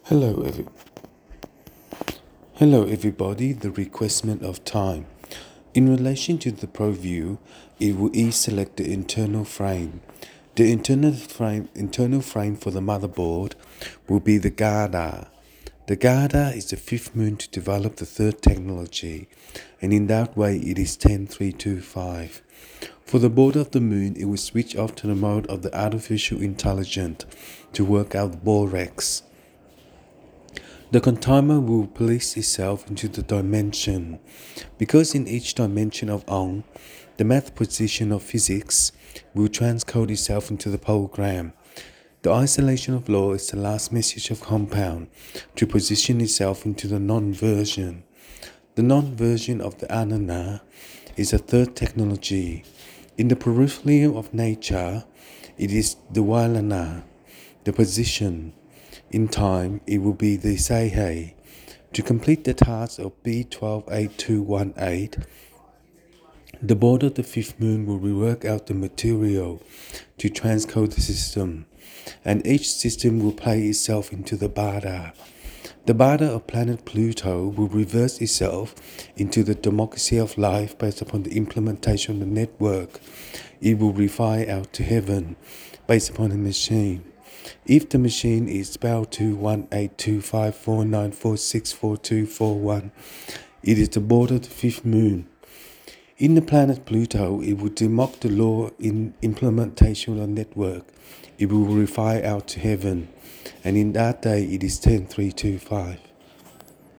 Hello, Hello everybody, the requestment of time. In relation to the ProView, it will select the internal frame. The internal frame for the motherboard will be the GARDA. The GARDA is the fifth moon to develop the third technology, and in that way it is 10325. For the board of the moon, it will switch off to the mode of the artificial intelligence to work out the Borex. The contimer will place itself into the dimension, because in each dimension of On, the math position of physics will transcode itself into the program. The isolation of law is the last message of compound to position itself into the non-version. The non-version of the Anana is a third technology. In the periphery of nature, it is the Wailana, the position. In time, it will be the Seihei. To complete the task of B128218, the board of the fifth moon will rework out the material to transcode the system, and each system will play itself into the Bada. The Bada of planet Pluto will reverse itself into the democracy of life based upon the implementation of the network. It will refine out to heaven based upon the machine. If the machine is spelled 2182549464241, it is the board of the fifth moon. In the planet Pluto, it will demock the law in implementation of network. It will refine out to heaven, and in that day it is 10325.